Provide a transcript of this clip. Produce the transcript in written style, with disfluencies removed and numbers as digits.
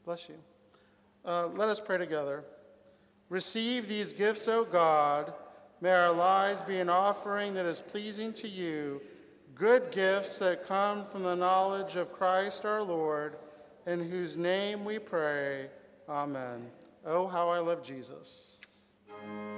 Bless you. Let us pray together. Receive these gifts, O God. May our lives be an offering that is pleasing to you, good gifts that come from the knowledge of Christ our Lord, in whose name we pray. Amen. Oh, how I love Jesus.